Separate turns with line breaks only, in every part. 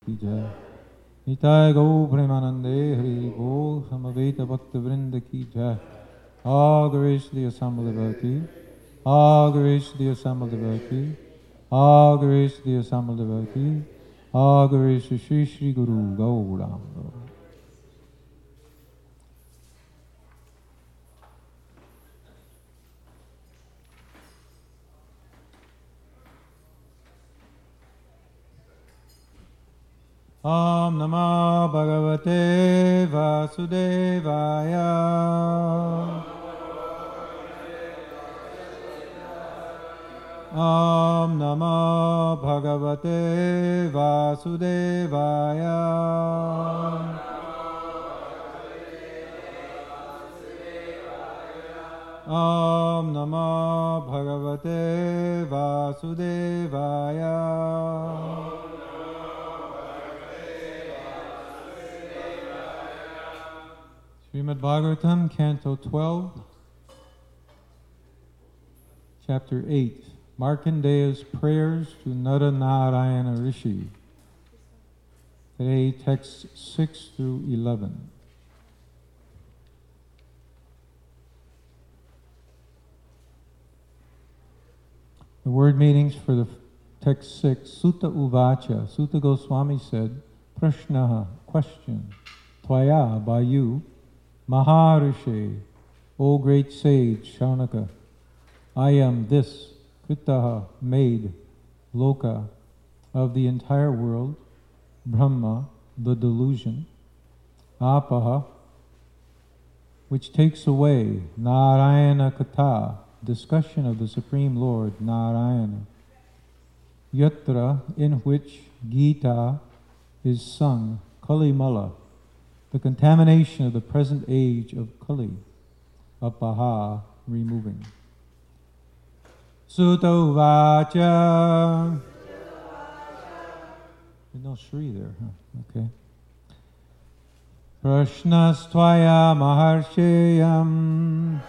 की जय। निताय गौ प्रेमानंदे हरि बोल। समवेत भक्त वृंद की जय। All grace to the assembled devotee. All grace to the assembled devotee. All grace to the assembled devotee. All grace to Sri Sri Guru Gauranga. Om Namah Bhagavate Vasudevaya. Om Namah Bhagavate Vasudevaya. Om Namah Bhagavate Vasudevaya. Srimad Bhagavatam, Canto 12, Chapter 8, Markandeya's Prayers to Naranarayana Rishi. Today, texts 6 through 11. The word meanings for the text 6, Sutta Uvacha. Sutta Goswami said, Prashnaha, question, Tvaya, by you, Maharishi, O great sage Shaunaka, I am this, Kritaha, made, Loka, of the entire world, Brahma, the delusion, Apaha, which takes away, Narayana Katha, discussion of the Supreme Lord, Narayana, Yatra, in which Gita is sung, Kalimala, the contamination of the present age of Kali, Apaha, removing. Sutta Uvacha. There's no Shri there, huh? Okay. Prashnastvaya Maharsheyam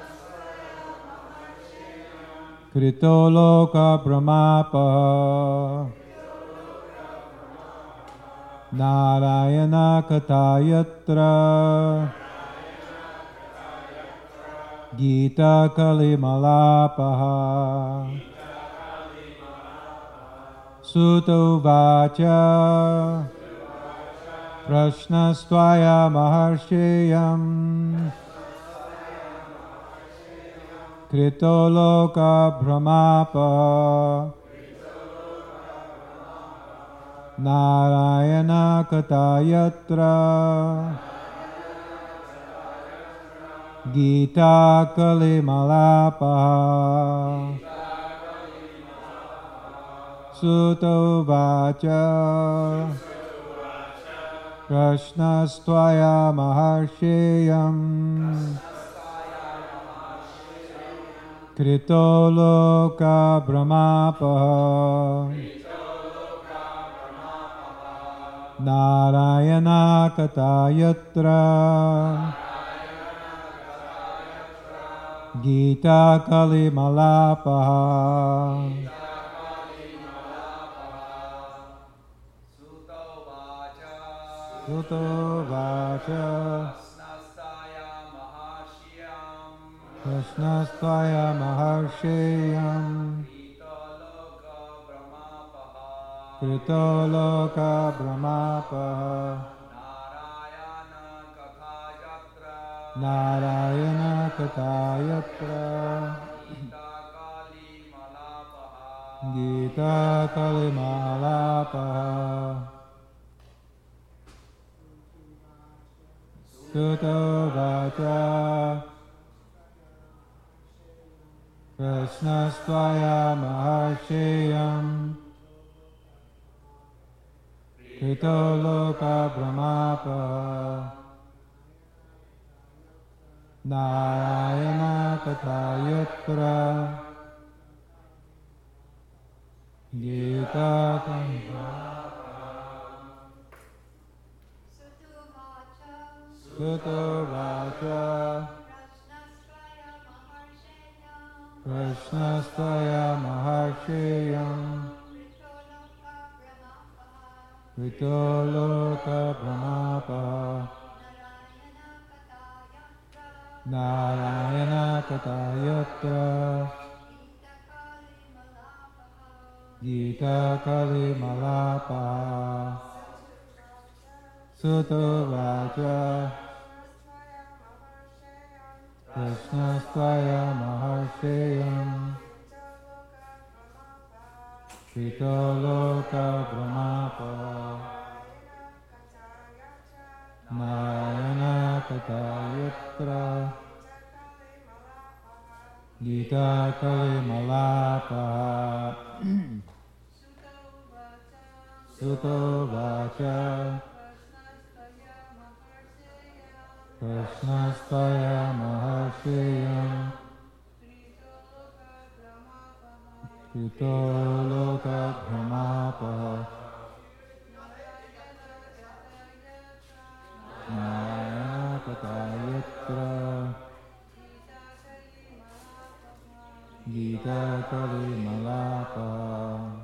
Krito Loka Brahmapa Narayana Katayatra Gita Kalimalapaha Sutta Uvacha Prashnastvaya Maharsheyam Krito Loka Brahmapa Narayana Katayatra Gita Kalimalapaha Sutta Uvacha Prashnastvaya Maharsheyam Krito Loka Brahmapaha Narayana Katayatra Gita Kalimalapaha Sutta Uvacha Prashnastvaya Maharsheyam Krito Loka Brahmapaha Narayana Katayatra Gita Kalimalapaha Sutta Uvacha Prashnastvaya Maharsheyam Krito Loka Brahmapaha Narayana Katayatra Gita Sutta Uvacha Prashnastvaya Maharsheyam Vitoloka Brahmapa Narayana Katayatra Gita Kali Malapa Sutta Vacha Krishnastvaya Maharsheyam Vitoloka Brahmapa Narayana Katayatra Gita Kali Malapa Sutta Vacha Krishnastvaya Maharsheyam Tritoloka Brahmapa Narayana Katayatra Gita Kali Malapa.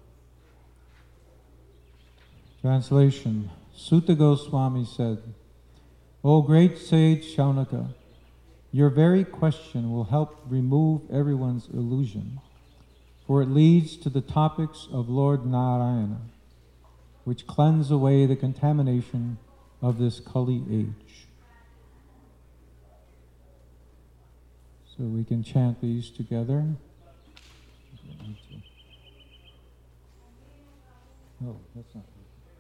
Translation. Sutta Goswami said, O great sage Shaunaka, your very question will help remove everyone's illusion, for it leads to the topics of Lord Narayana, which cleanse away the contamination of this Kali age. So we can chant these together. Oh, that's not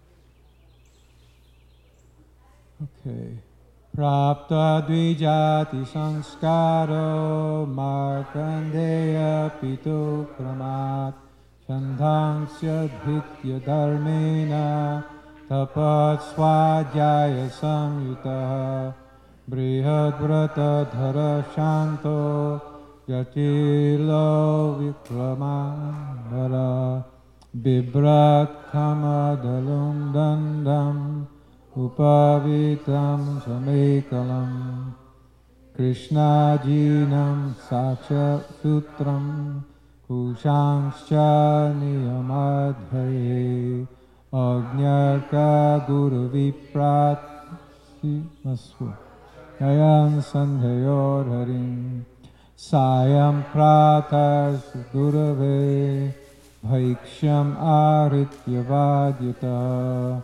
good. Okay. Prapta dvijati sanskaro markandeya pito pramat chandhangsya dhitya dharmena tapat svajaya samyuta brihad vrata dhara shanto yatilo vikramara bibrat kamadalum dandam Upavitam samekalam Krishna jinam saksha sutram Kushangscha niyamadhaye Agnyarka guru viprat Masvu Nayan sandhayor harim Sayam pratar sudurave Bhaiksham arityavadyata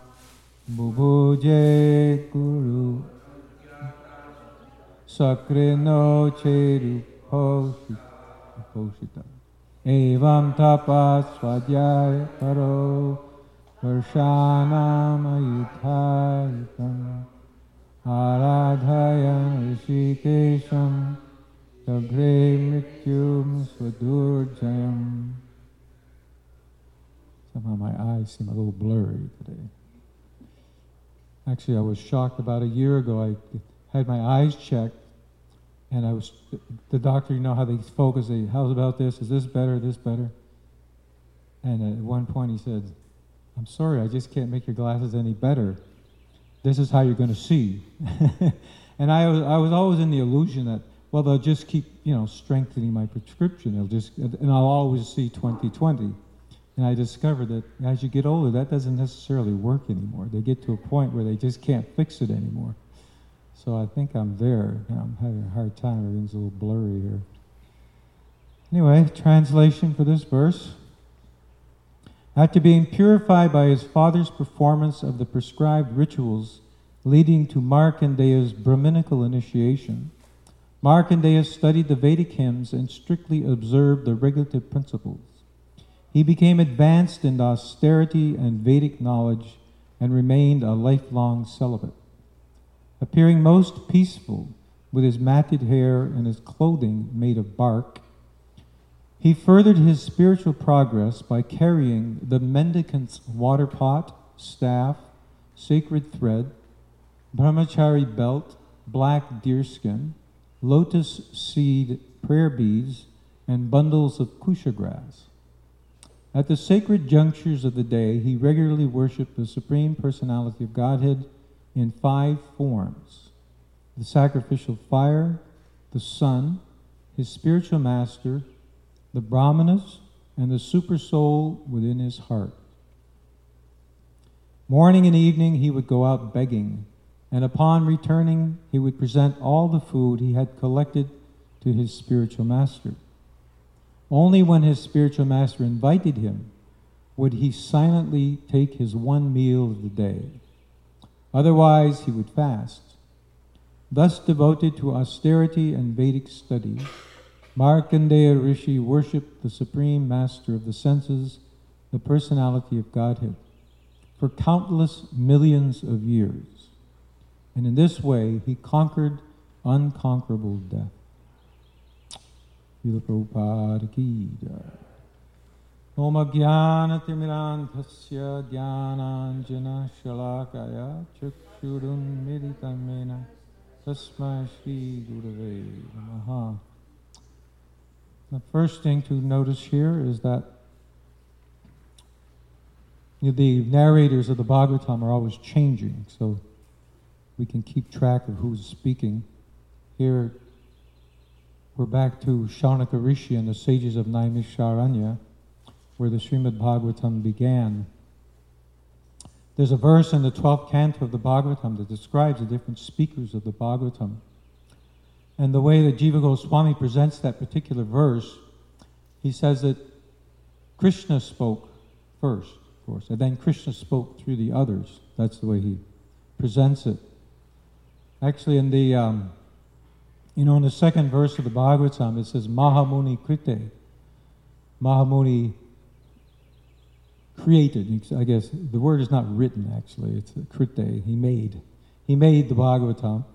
Bubuje Guru Sakrino Cheru Poshita Evam Tapas Svadhyaya Paro Varshanam Ayuthayitam Aradhayan Rishikesham Tagre Mrityum Swadurjayam. Somehow my eyes seem a little blurry today. Actually, I was shocked. About a year ago, I had my eyes checked, and the doctor, you know how they focus, how's about this? Is this better? This better? And at one point he said, I'm sorry, I just can't make your glasses any better. This is how you're going to see. And I was always in the illusion that, well, they'll just keep, strengthening my prescription. And I'll always see 20/20. And I discovered that as you get older, that doesn't necessarily work anymore. They get to a point where they just can't fix it anymore. So I think I'm there. I'm having a hard time. Everything's a little blurry here. Anyway, translation for this verse. After being purified by his father's performance of the prescribed rituals leading to Markandeya's Brahminical initiation, Markandeya studied the Vedic hymns and strictly observed the regulative principles. He became advanced in austerity and Vedic knowledge and remained a lifelong celibate. Appearing most peaceful with his matted hair and his clothing made of bark, he furthered his spiritual progress by carrying the mendicant's water pot, staff, sacred thread, brahmachari belt, black deerskin, lotus seed prayer beads, and bundles of kusha grass. At the sacred junctures of the day, he regularly worshipped the Supreme Personality of Godhead in 5 forms: the sacrificial fire, the sun, his spiritual master, the brahmanas, and the super soul within his heart. Morning and evening he would go out begging, and upon returning he would present all the food he had collected to his spiritual master. Only when his spiritual master invited him would he silently take his one meal of the day. Otherwise he would fast. Thus devoted to austerity and Vedic study, Markandeya Rishi worshipped the Supreme Master of the senses, the personality of Godhead, for countless millions of years. And in this way, he conquered unconquerable death. Srila Prabhupada ki jai. Om Ajnana Timirantasya Jnananjana Shalakaya Chakshurun Militamena Tasmai Shri Gurave Namaha. The first thing to notice here is that the narrators of the Bhagavatam are always changing, so we can keep track of who's speaking. Here, we're back to Shaunaka Rishi and the sages of Naimisharanya, where the Srimad Bhagavatam began. There's a verse in the 12th canto of the Bhagavatam that describes the different speakers of the Bhagavatam. And the way that Jiva Goswami presents that particular verse, he says that Krishna spoke first, of course, and then Krishna spoke through the others. That's the way he presents it. Actually, in the in the second verse of the Bhagavatam, it says Mahamuni Krite. Mahamuni created. I guess the word is not written, actually. It's Krite. He made the Bhagavatam.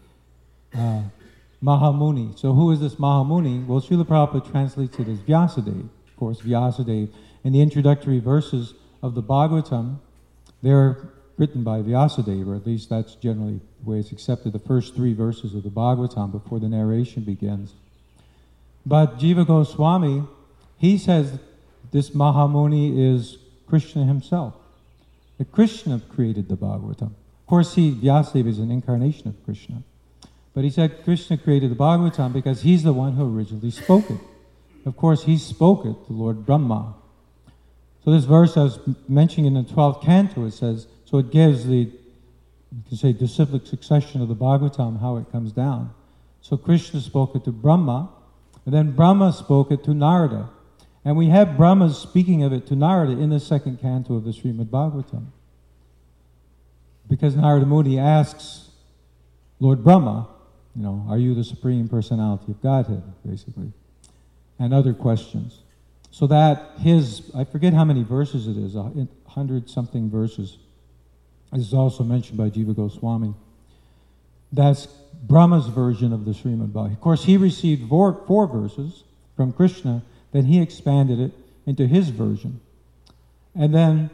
Mahamuni. So who is this Mahamuni? Well, Srila Prabhupada translates it as Vyasadeva. Of course, Vyasadeva. In the introductory verses of the Bhagavatam, they're written by Vyasadeva, or at least that's generally the way it's accepted, the first 3 verses of the Bhagavatam before the narration begins. But Jiva Goswami, he says this Mahamuni is Krishna himself. That Krishna created the Bhagavatam. Of course, Vyasadeva is an incarnation of Krishna. But he said Krishna created the Bhagavatam because he's the one who originally spoke it. Of course, he spoke it to Lord Brahma. So this verse I was mentioning in the 12th canto, it says, so it gives the, you can say, disciplic succession of the Bhagavatam, how it comes down. So Krishna spoke it to Brahma, and then Brahma spoke it to Narada. And we have Brahma speaking of it to Narada in the 2nd canto of the Srimad Bhagavatam. Because Narada Muni asks Lord Brahma, are you the Supreme Personality of Godhead, basically? And other questions. So that I forget how many verses it is, 100-something verses. This is also mentioned by Jiva Goswami. That's Brahma's version of the Srimad Bhagavatam. Of course, he received 4 verses from Krishna, then he expanded it into his version. And then,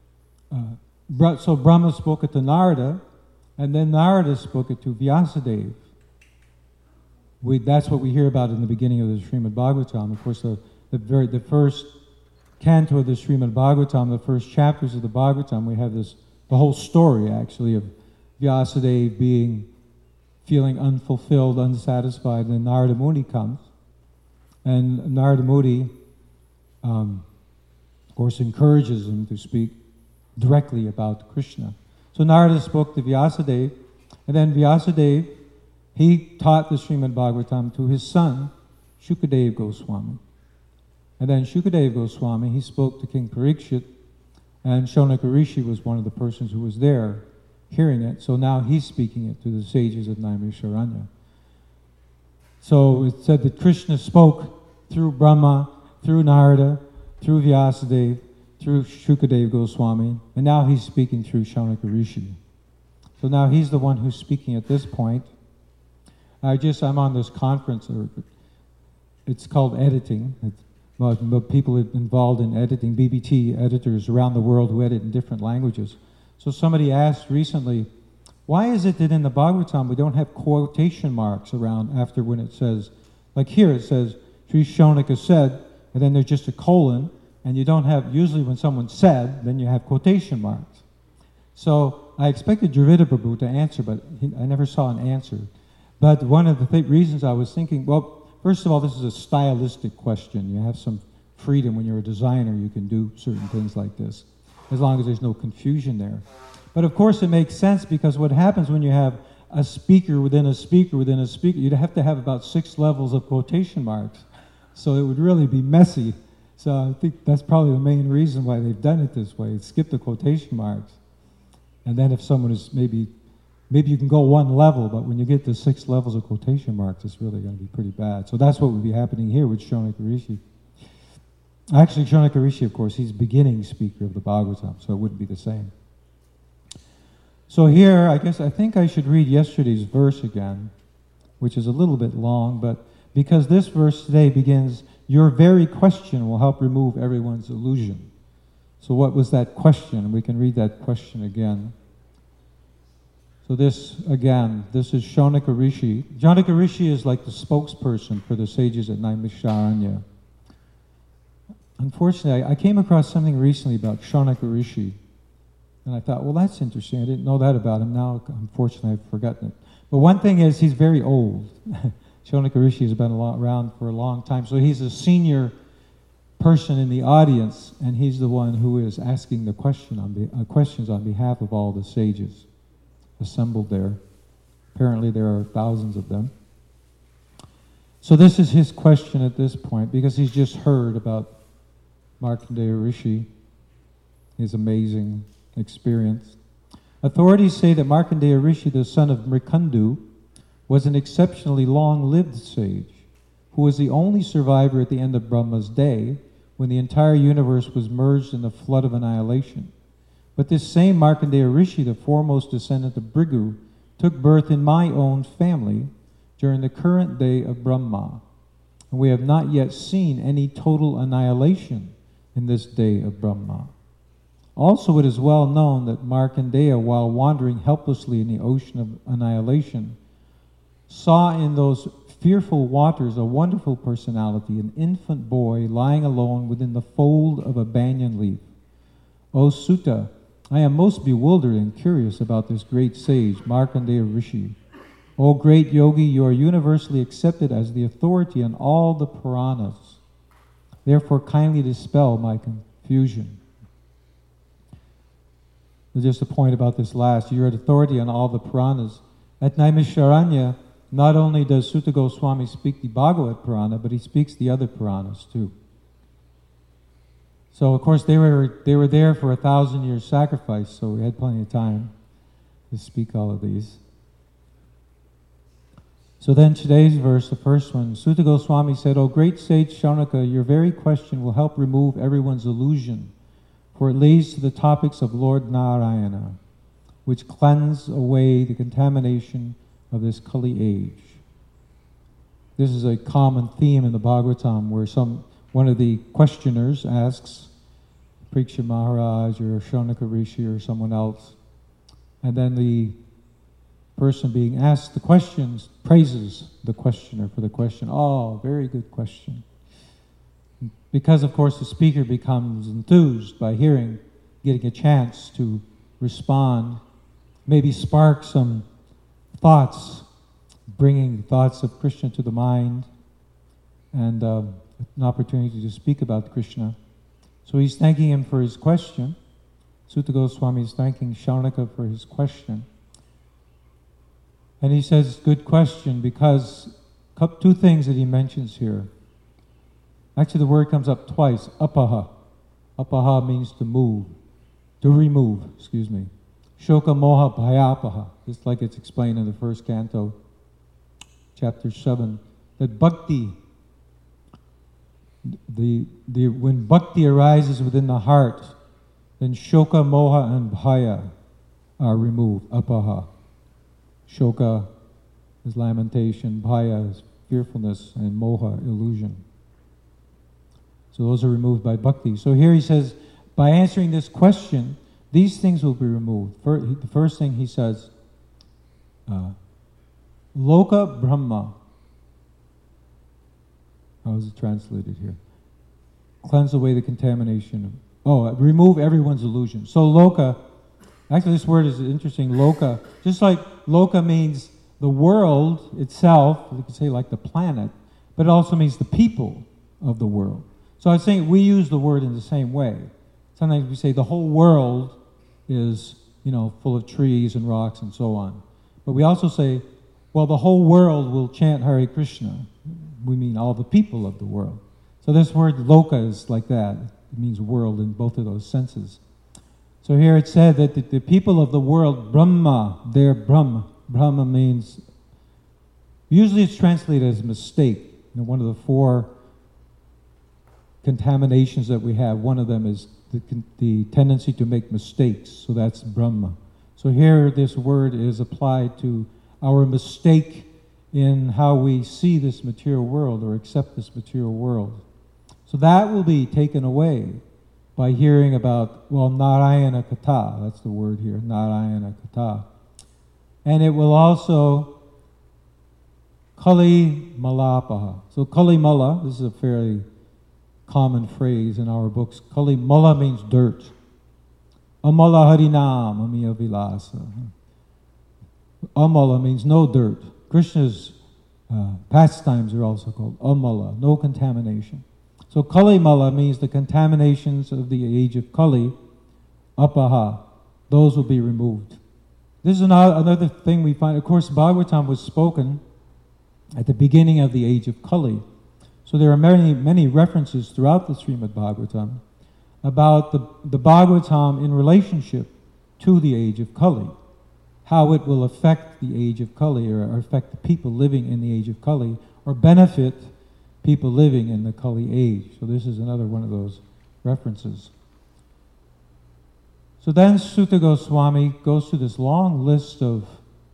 so Brahma spoke it to Narada, and then Narada spoke it to Vyasadeva. That's what we hear about in the beginning of the Srimad Bhagavatam. Of course, the first canto of the Srimad Bhagavatam, the first chapters of the Bhagavatam, we have the whole story, actually, of Vyasadeva feeling unfulfilled, unsatisfied, and then Narada Muni comes. And Narada Muni, of course, encourages him to speak directly about Krishna. So Narada spoke to Vyasadeva, and then Vyasadeva, he taught the Srimad Bhagavatam to his son, Shukadeva Goswami. And then Shukadeva Goswami, he spoke to King Parikshit, and Shaunaka Rishi was one of the persons who was there hearing it. So now he's speaking it to the sages of Naimisharanya. So it said that Krishna spoke through Brahma, through Narada, through Vyasadeva, through Shukadeva Goswami, and now he's speaking through Shaunaka Rishi. So now he's the one who's speaking at this point. I'm on this conference, it's called editing. People involved in editing, BBT editors around the world who edit in different languages. So somebody asked recently, why is it that in the Bhagavatam we don't have quotation marks around after when it says, like here it says, Sri Shaunaka said, and then there's just a colon, and you don't have, usually when someone said, then you have quotation marks. So I expected Dravida Prabhu to answer, but I never saw an answer. But one of the reasons I was thinking, well, first of all, this is a stylistic question. You have some freedom when you're a designer, you can do certain things like this. as long as there's no confusion there. But of course it makes sense, because what happens when you have a speaker within a speaker within a speaker, you'd have to have about 6 levels of quotation marks. So it would really be messy. So I think that's probably the main reason why they've done it this way. Skip the quotation marks. And then if someone is maybe you can go 1 level, but when you get to 6 levels of quotation marks, it's really going to be pretty bad. So that's what would be happening here with Shonaka Rishi. Actually, Shonaka Rishi, of course, he's beginning speaker of the Bhagavatam, so it wouldn't be the same. So here, I think I should read yesterday's verse again, which is a little bit long, but because this verse today begins, your very question will help remove everyone's illusion. So what was that question? We can read that question again. So this is Shonaka Rishi. Shonaka Rishi is like the spokesperson for the sages at Naimisharanya. Unfortunately, I came across something recently about Shonaka Rishi, and I thought, well, that's interesting. I didn't know that about him. Now, unfortunately, I've forgotten it. But one thing is, he's very old. Shonaka Rishi has been around for a long time, so he's a senior person in the audience, and he's the one who is asking the questions on behalf of all the sages assembled there. Apparently there are thousands of them. So this is his question at this point, because he's just heard about Markandeya Rishi, his amazing experience. Authorities say that Markandeya Rishi, the son of Mrikandu, was an exceptionally long-lived sage, who was the only survivor at the end of Brahma's day, when the entire universe was merged in the flood of annihilation. But this same Markandeya Rishi, the foremost descendant of Bhrigu, took birth in my own family during the current day of Brahma, and we have not yet seen any total annihilation in this day of Brahma. Also, it is well known that Markandeya, while wandering helplessly in the ocean of annihilation, saw in those fearful waters a wonderful personality, an infant boy lying alone within the fold of a banyan leaf. O Sutta, I am most bewildered and curious about this great sage, Markandeya Rishi. O great yogi, you are universally accepted as the authority on all the Puranas. Therefore, kindly dispel my confusion. Just a point about this last. You're an authority on all the Puranas. At Naimisharanya, not only does Sutta Goswami speak the Bhagavad Purana, but he speaks the other Puranas too. So, of course, they were there for 1,000 years sacrifice, so we had plenty of time to speak all of these. So then today's verse, the first one, Sutta Goswami said, O great sage Shonaka, your very question will help remove everyone's illusion, for it leads to the topics of Lord Narayana, which cleanse away the contamination of this Kali age. This is a common theme in the Bhagavatam, where one of the questioners asks Pariksha Maharaj or Shonaka Rishi or someone else, and then the person being asked the questions praises the questioner for the question. Oh, very good question. Because, of course, the speaker becomes enthused by getting a chance to respond, maybe spark some thoughts, bringing thoughts of Krishna to the mind, and an opportunity to speak about Krishna. So he's thanking him for his question. Sutta Goswami is thanking Shonaka for his question. And he says, good question, because 2 things that he mentions here. Actually, the word comes up twice, apaha. Apaha means to remove. Shoka moha bhayapaha, just like it's explained in the first canto, chapter 7, that bhakti, when bhakti arises within the heart, then shoka, moha, and bhaya are removed, apaha. Shoka is lamentation, bhaya is fearfulness, and moha, illusion. So those are removed by bhakti. So here he says, by answering this question, these things will be removed. The first thing he says, Loka Brahma. How is it translated here? Cleanse away the contamination. Remove everyone's illusion. So Loka, actually this word is interesting, Loka. Just like Loka means the world itself, you could say like the planet, but it also means the people of the world. So I was saying we use the word in the same way. sometimes we say the whole world is, full of trees and rocks and so on. But we also say, well, the whole world will chant Hare Krishna. We mean all the people of the world. So this word loka is like that. It means world in both of those senses. So here it said that the people of the world, Brahma, they're Brahma. Brahma means, usually it's translated as mistake. One of the 4 contaminations that we have, one of them is the tendency to make mistakes. So that's Brahma. So here this word is applied to our mistake in how we see this material world or accept this material world. So that will be taken away by hearing about, Narayana Katha, that's the word here, Narayana Katha. And it will also, Kali Malapaha. So Kali Mala, this is a fairly common phrase in our books. Kali Mala means dirt. Amala Harinam Amiya Vilasa. Amala means no dirt. Krishna's pastimes are also called Amala, no contamination. So Kali Mala means the contaminations of the age of Kali, Apaha, those will be removed. This is another thing we find. Of course, Bhagavatam was spoken at the beginning of the age of Kali. So there are many, many references throughout the Srimad Bhagavatam about the Bhagavatam in relationship to the age of Kali, how it will affect the age of Kali or affect the people living in the age of Kali or benefit people living in the Kali age. So this is another one of those references. So then Sutta Goswami goes through this long list of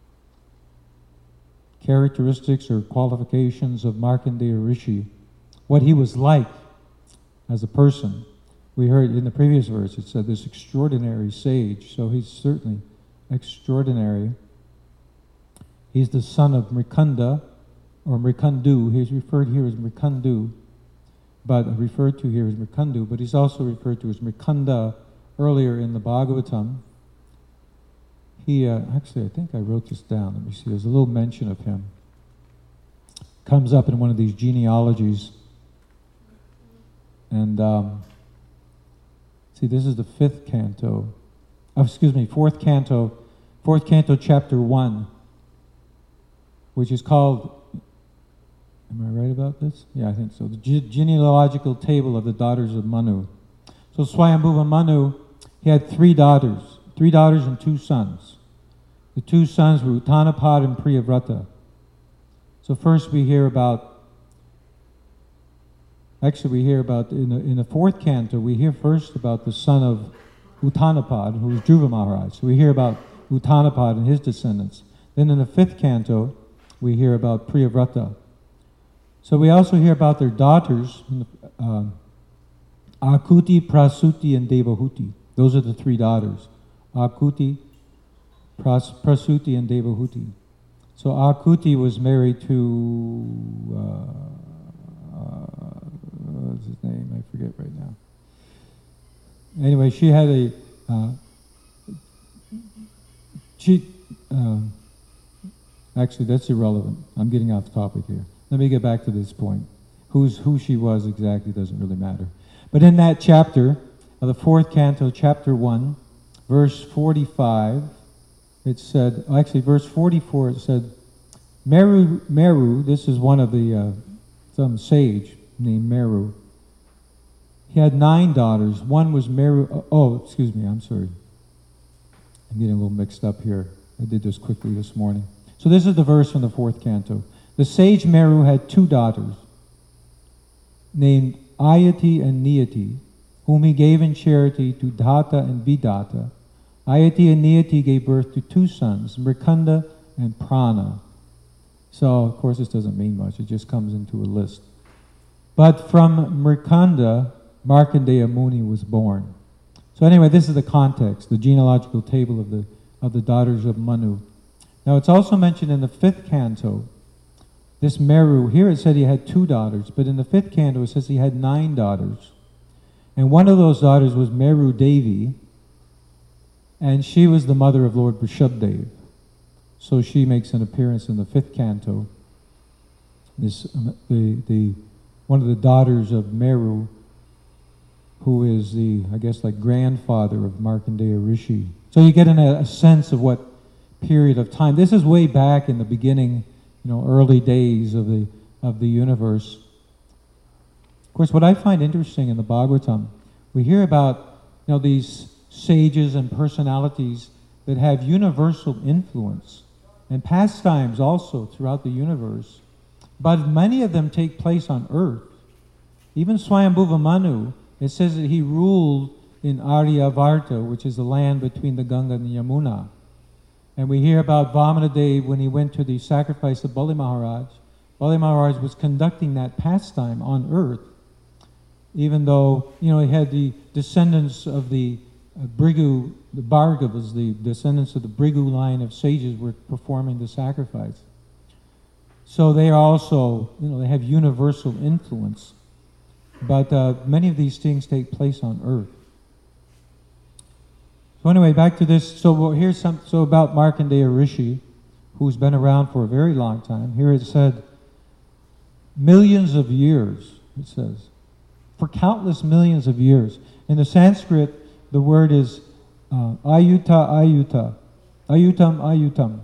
characteristics or qualifications of Markandeya Rishi, what he was like as a person. We heard in the previous verse, it said this extraordinary sage, so he's certainly extraordinary. He's the son of Mrikanda, or Mrikandu. He's referred here as Mrikandu, but referred to here as Mrikandu, but he's also referred to as Mrikanda earlier in the Bhagavatam. He, actually, I think I wrote this down. Let me see. There's a little mention of him. Comes up in one of these genealogies. And, see, this is the 5th canto. Oh, excuse me, 4th canto, chapter 1, which is called, am I right about this? Yeah, I think so. The genealogical table of the daughters of Manu. So Swayambhuva Manu, he had 3 daughters and 2 sons. The 2 sons were Uttanapad and Priyavrata. So first we hear about, in the 4th canto, we hear first about the son of Uttanapad, who was Dhruva Maharaj. So we hear about Uttanapad and his descendants. Then in the 5th canto, we hear about Priyavrata. So we also hear about their daughters, Akuti, Prasuti, and Devahuti. Those are the 3 daughters. Akuti, Prasuti, and Devahuti. So Akuti was married to, what's his name? I forget right now. Anyway, she had actually that's irrelevant. I'm getting off topic here. Let me get back to this point. Who she was exactly doesn't really matter. But in that chapter, of the 4th canto, chapter 1, verse 45, it said, actually verse 44, it said, Meru, this is one of the, some sage named Meru. He had 9 daughters. One was Meru, excuse me, I'm sorry. I'm getting a little mixed up here. I did this quickly this morning. So this is the verse from the 4th canto. The sage Meru had 2 daughters, named Ayati and Niyati, whom he gave in charity to Dhata and Vidata. Ayati and Niyati gave birth to 2 sons, Mrikanda and Prana. So, of course, this doesn't mean much. It just comes into a list. But from Mrikanda, Markandeya Muni was born. So anyway, this is the context, the genealogical table of the daughters of Manu. Now, it's also mentioned in the 5th canto, this Meru, here it said he had 2 daughters, but in the 5th canto it says he had 9 daughters. And one of those daughters was Meru Devi, and she was the mother of Lord Vrishabdev. So she makes an appearance in the 5th canto. This, one of the daughters of Meru who is the, I guess, like grandfather of Markandeya Rishi. So you get a sense of what period of time. This is way back in the beginning, early days of the universe. Of course, what I find interesting in the Bhagavatam, we hear about these sages and personalities that have universal influence and pastimes also throughout the universe. But many of them take place on earth. Even Swayambhuva Manu, it says that he ruled in Aryavarta, which is the land between the Ganga and the Yamuna. And we hear about Vamanadev when he went to the sacrifice of Bali Maharaj. Bali Maharaj was conducting that pastime on earth, even though, he had the descendants of the Bhrigu, the Bhargavas, the descendants of the Bhrigu line of sages were performing the sacrifice. So they are also, they have universal influence. But many of these things take place on earth. So anyway, back to this. So here's so about Markandeya Rishi, who's been around for a very long time. Here it said, millions of years, it says. For countless millions of years. In the Sanskrit, the word is ayuta, ayuta. Ayutam, ayutam.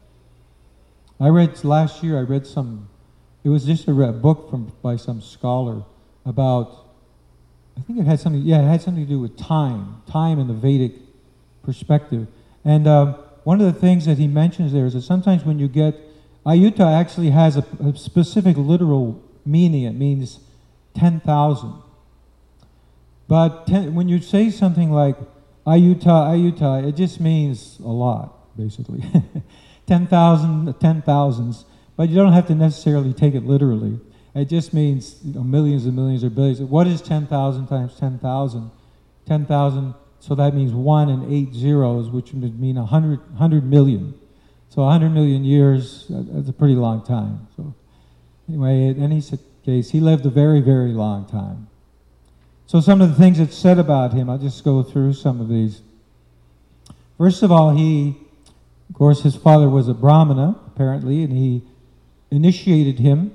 Last year, I read it was just a book by some scholar about, I think it had something to do with time in the Vedic perspective. And one of the things that he mentions there is that sometimes when you get, ayuta actually has a specific literal meaning. It means 10,000. But when you say something like ayuta, ayuta, it just means a lot, basically. 10,000, 10,000s. But you don't have to necessarily take it literally. It just means millions and millions or billions. What is 10,000 times 10,000? 10,000, so that means 1 and 8 zeros, which would mean 100 million. So 100 million years, that's a pretty long time. So anyway, in any case, he lived a very, very long time. So some of the things that's said about him, I'll just go through some of these. First of all, of course, his father was a Brahmana, apparently, and he initiated him.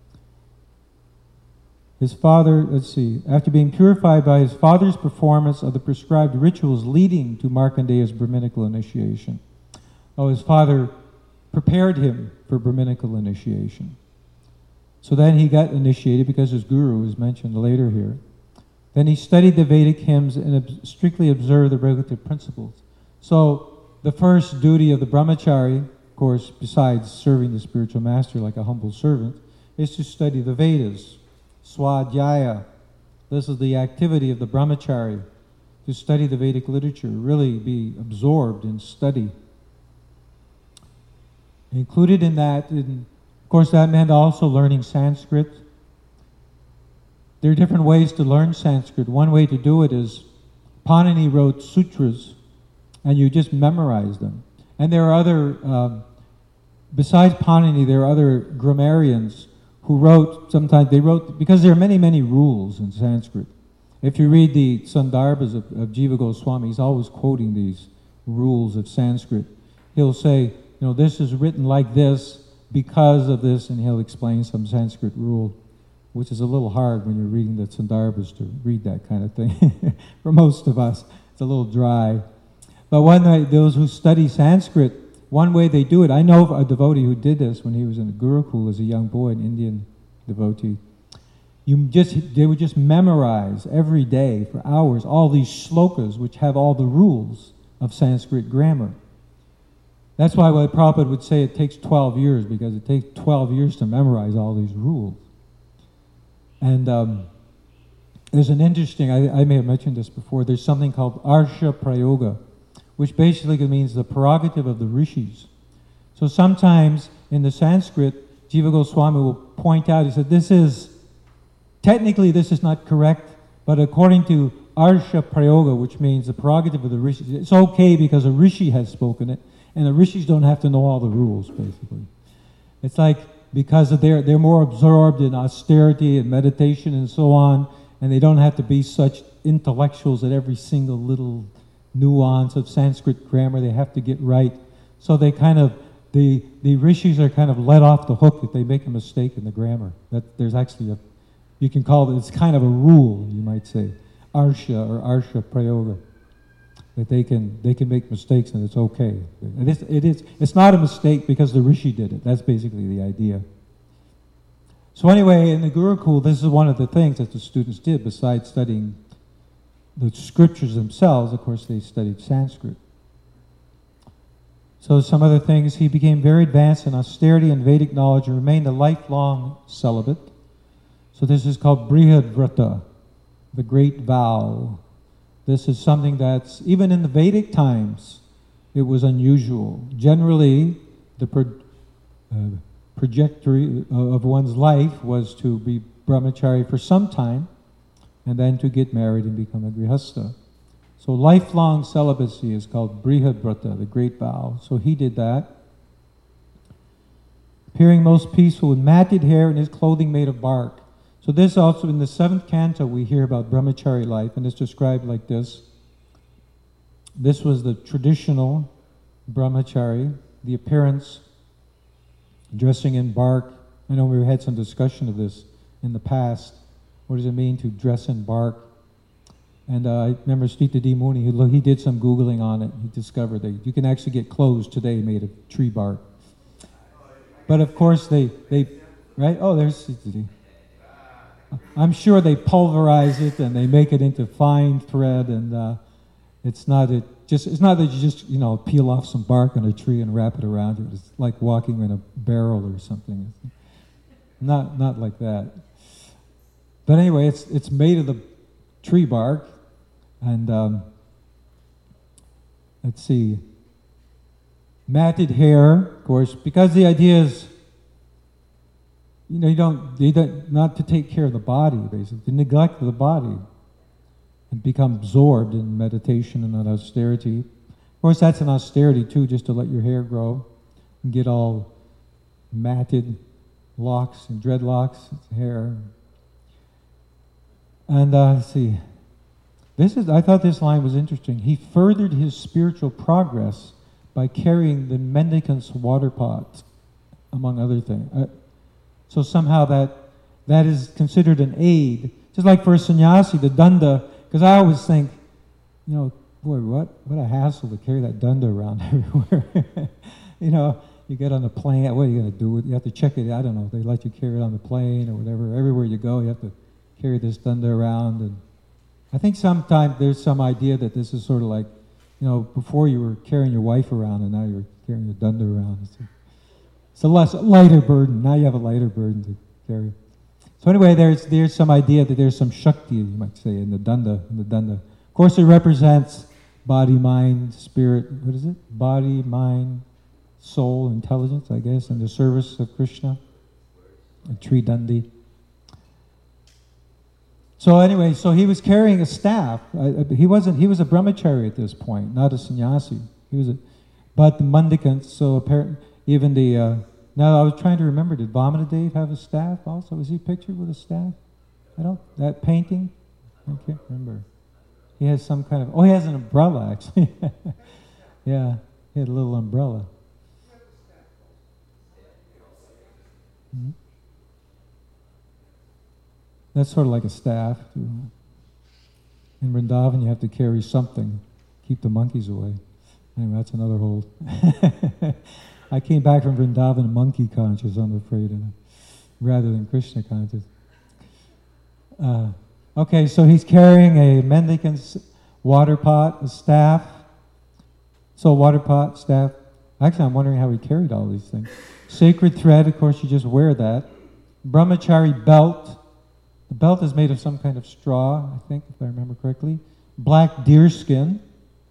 His father, after being purified by his father's performance of the prescribed rituals leading to Markandeya's Brahminical initiation. His father prepared him for Brahminical initiation. So then he got initiated because his guru is mentioned later here. Then he studied the Vedic hymns and strictly observed the regulative principles. So the first duty of the brahmachari, of course, besides serving the spiritual master like a humble servant, is to study the Vedas. Swadhyaya. This is the activity of the brahmachari, to study the Vedic literature, really be absorbed in study. Included in that, of course, that meant also learning Sanskrit. There are different ways to learn Sanskrit. One way to do it is Panini wrote sutras, and you just memorize them. And there are other, besides Panini, there are other grammarians who wrote, because there are many, many rules in Sanskrit. If you read the Sandarbhas of Jiva Goswami, he's always quoting these rules of Sanskrit. He'll say, this is written like this because of this, and he'll explain some Sanskrit rule, which is a little hard when you're reading the Sandarbhas to read that kind of thing. For most of us, it's a little dry. But those who study Sanskrit, one way they do it, I know a devotee who did this when he was in a Gurukul as a young boy, an Indian devotee. They would just memorize every day for hours all these shlokas which have all the rules of Sanskrit grammar. That's why Prabhupada would say it takes 12 years, because it takes 12 years to memorize all these rules. And there's an interesting, I may have mentioned this before, there's something called Arsha Prayoga, which basically means the prerogative of the rishis. So sometimes in the Sanskrit, Jiva Goswami will point out, he said, technically this is not correct, but according to Arsha Prayoga, which means the prerogative of the rishis, it's okay because a rishi has spoken it, and the rishis don't have to know all the rules, basically. It's like, because they're more absorbed in austerity and meditation and so on, and they don't have to be such intellectuals at every single little nuance of Sanskrit grammar they have to get right. So they the rishis are kind of let off the hook if they make a mistake in the grammar. That there's actually you can call it, it's kind of a rule, you might say. arsha or arsha prayoga, that they can make mistakes and it's okay. It's not a mistake because the rishi did it. That's basically the idea. So anyway, in the Gurukul, this is one of the things that the students did besides studying the scriptures themselves. Of course, they studied Sanskrit. So some other things, he became very advanced in austerity and Vedic knowledge and remained a lifelong celibate. So this is called Brihad Vrata, the great vow. This is something that's, even in the Vedic times, it was unusual. Generally, the trajectory of one's life was to be brahmachari for some time and then to get married and become a grihastha. So lifelong celibacy is called Brihad Vrata, the great vow. So he did that. Appearing most peaceful with matted hair and his clothing made of bark. So this also, in the 7th canto, we hear about brahmachari life, and it's described like this. This was the traditional brahmachari, the appearance, dressing in bark. I know we had some discussion of this in the past. What does it mean to dress in bark? And I remember Srita D. Muni, he did some Googling on it. He discovered that you can actually get clothes today made of tree bark. But of course they right? Oh, there's Srita D. I'm sure they pulverize it and they make it into fine thread, and it's not that you just peel off some bark on a tree and wrap it around you. It's like walking in a barrel or something. Not like that. But anyway, it's made of the tree bark, and let's see, matted hair, of course, because the idea is, you don't not to take care of the body, basically, to neglect the body and become absorbed in meditation and austerity. Of course, that's an austerity too, just to let your hair grow and get all matted locks and dreadlocks, hair. And let's see, I thought this line was interesting. He furthered his spiritual progress by carrying the mendicant's water pot, among other things. So somehow that is considered an aid. Just like for a sannyasi, the danda, because I always think, boy, what a hassle to carry that danda around everywhere. You get on the plane, what are you going to do with it? You have to check it, I don't know, they let you carry it on the plane or whatever. Everywhere you go, you have to carry this danda around. And I think sometimes there's some idea that this is sort of like, before you were carrying your wife around and now you're carrying your danda around. It's a lighter burden. Now you have a lighter burden to carry. So anyway, there's some idea that there's some shakti, you might say, in the danda. Of course, it represents body, mind, spirit. What is it? Body, mind, soul, intelligence, I guess, in the service of Krishna. A Tridandi. So anyway, he was carrying a staff. He was a brahmachari at this point, not a sannyasi. But the mendicants. So apparently, even now I was trying to remember, did Vamanadev have a staff also? Was he pictured with a staff? That painting? I can't remember. He has some kind of, he has an umbrella actually. Yeah, he had a little umbrella. Mm-hmm. That's sort of like a staff. In Vrindavan, you have to carry something, keep the monkeys away. Anyway, that's another whole... I came back from Vrindavan monkey conscious, I'm afraid, rather than Krishna conscious. Okay, so he's carrying a mendicant's water pot, a staff. So water pot, staff. Actually, I'm wondering how he carried all these things. Sacred thread, of course, you just wear that. Brahmachari belt. The belt is made of some kind of straw, I think, if I remember correctly. Black deer skin.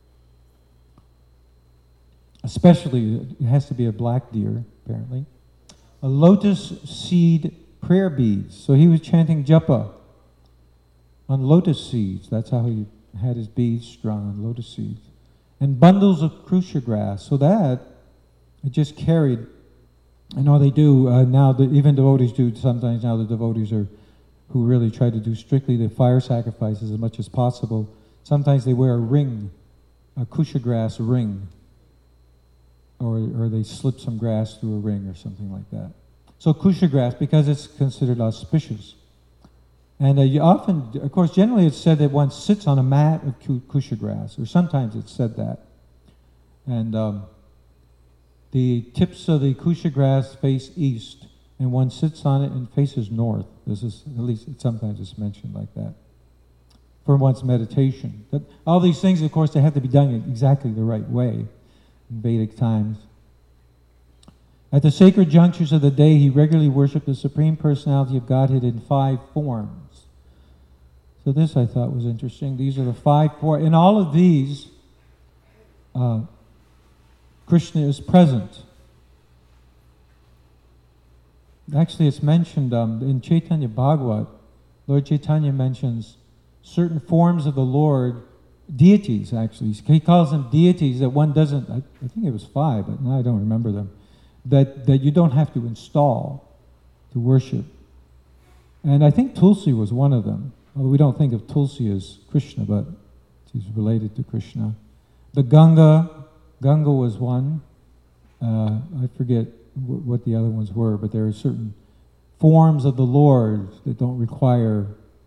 Especially, it has to be a black deer, apparently. A lotus seed prayer beads. So he was chanting japa on lotus seeds. That's how he had his beads strung on lotus seeds. And bundles of krusha grass. So that, it just carried. I know they do now, even devotees do sometimes now, the devotees who really try to do strictly the fire sacrifices as much as possible. Sometimes they wear a ring, a kusha grass ring. Or they slip some grass through a ring or something like that. So kusha grass, because it's considered auspicious. And you often, of course, generally it's said that one sits on a mat of kusha grass, or sometimes it's said that. And the tips of the kusha grass face east, and one sits on it and faces north. This is, at least sometimes it's mentioned like that, for one's meditation. But all these things, of course, they have to be done exactly the right way in Vedic times. At the sacred junctures of the day, he regularly worshipped the Supreme Personality of Godhead in 5 forms. So this I thought was interesting. These are the 5 forms. In all of these, Krishna is present. Actually, it's mentioned in Chaitanya Bhagavat. Lord Chaitanya mentions certain forms of the Lord, deities actually. He calls them deities that one doesn't, I think it was 5, but now I don't remember them, that you don't have to install to worship. And I think Tulsi was one of them. Although we don't think of Tulsi as Krishna, but she's related to Krishna. The Ganga was one. I forget what the other ones were, but there are certain forms of the Lord that don't require,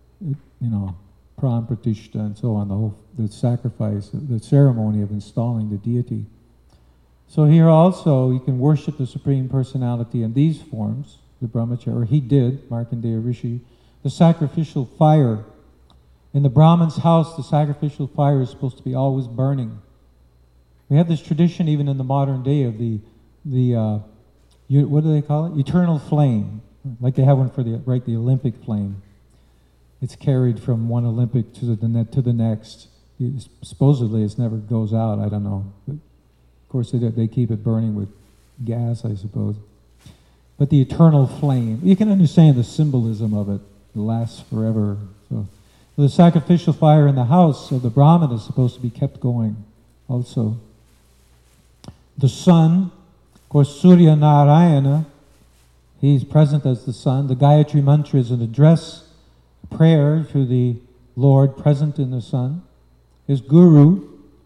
pran pratishta and so on, the sacrifice, the ceremony of installing the deity. So here also you can worship the Supreme Personality in these forms, the brahmachari, or he did, Markandeya Rishi. The sacrificial fire. In the Brahman's house, the sacrificial fire is supposed to be always burning. We have this tradition even in the modern day of the what do they call it? Eternal flame. Like they have one for the Olympic flame. It's carried from one Olympic to the next. Supposedly it never goes out, I don't know. But of course they keep it burning with gas, I suppose. But the eternal flame, you can understand the symbolism of it. It lasts forever. So the sacrificial fire in the house of the Brahman is supposed to be kept going also. The sun, of course, Surya Narayana, he's present as the sun. The Gayatri Mantra is an address, a prayer to the Lord present in the sun. His Guru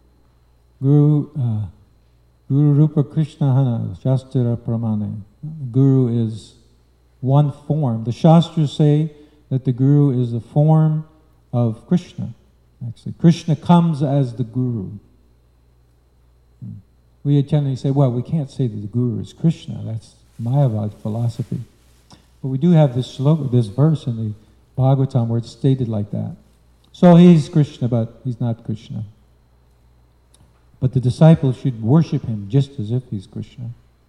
Rupa Krishna Hana, Shastra Pramane. Guru is one form. The Shastras say that the Guru is the form of Krishna. Actually, Krishna comes as the Guru. We generally say, well, we can't say that the Guru is Krishna. That's Mayavad philosophy. But we do have this verse in the Bhagavatam where it's stated like that. So he's Krishna, but he's not Krishna. But the disciples should worship him just as if he's Krishna.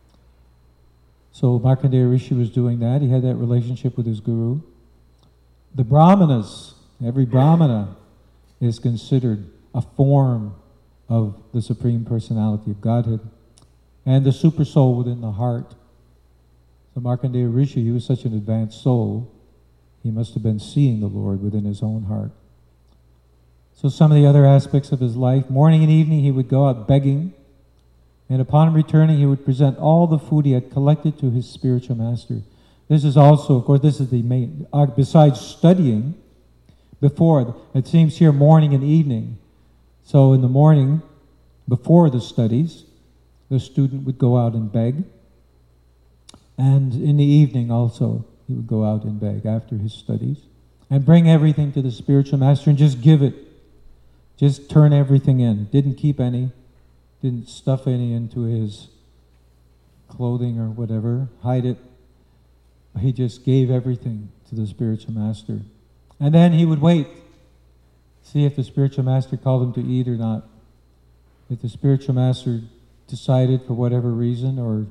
So Markandeya Rishi was doing that. He had that relationship with his Guru. The Brahmanas, every Brahmana is considered a form of the Supreme Personality of Godhead and the super soul within the heart. So Markandeya Rishi, he was such an advanced soul, he must have been seeing the Lord within his own heart. So some of the other aspects of his life, morning and evening he would go out begging, and upon returning he would present all the food he had collected to his spiritual master. This is also, of course, this is the main, besides studying, before, it seems here morning and evening. So in the morning, before the studies, the student would go out and beg. And in the evening also, he would go out and beg after his studies. And bring everything to the spiritual master and just give it. Just turn everything in. Didn't keep any. Didn't stuff any into his clothing or whatever. Hide it. He just gave everything to the spiritual master. And then he would wait. See if the spiritual master called him to eat or not. If the spiritual master decided for whatever reason or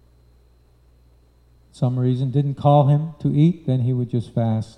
some reason didn't call him to eat, then he would just fast.